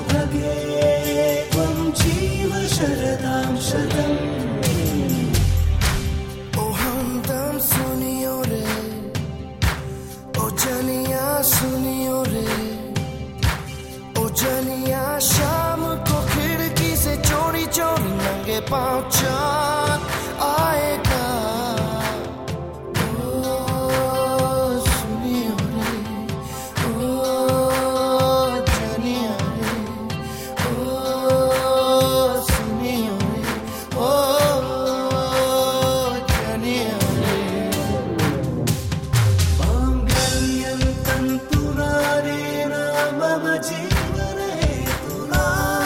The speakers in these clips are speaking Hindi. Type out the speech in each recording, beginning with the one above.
शुभगे त्वं जीव शरदां शतम्। ओ हमदम सुनियो रे, ओ जनिया सुनियो रे, ओ जनिया शाम को खिड़की से चोरी चोरी नंगे पाँव चाँद आएगा। ओ सुनियो रे, ओ जनिया रे, ओ सुनियो रे, ओ जनिया रे। माङ्गल्यं तन्तुना नेन मम जीवने तुना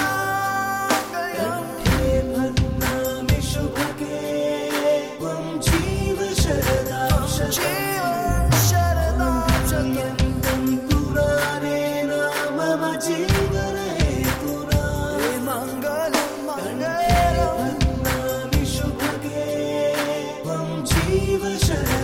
कण्ठे बध्नामि शुभगे त्वं जीव शरदां शतम्। माङ्गल्यं तन्तुना नेन मम जीवने तुना कण्ठे बध्नामि शुभगे त्वं जीव शरदां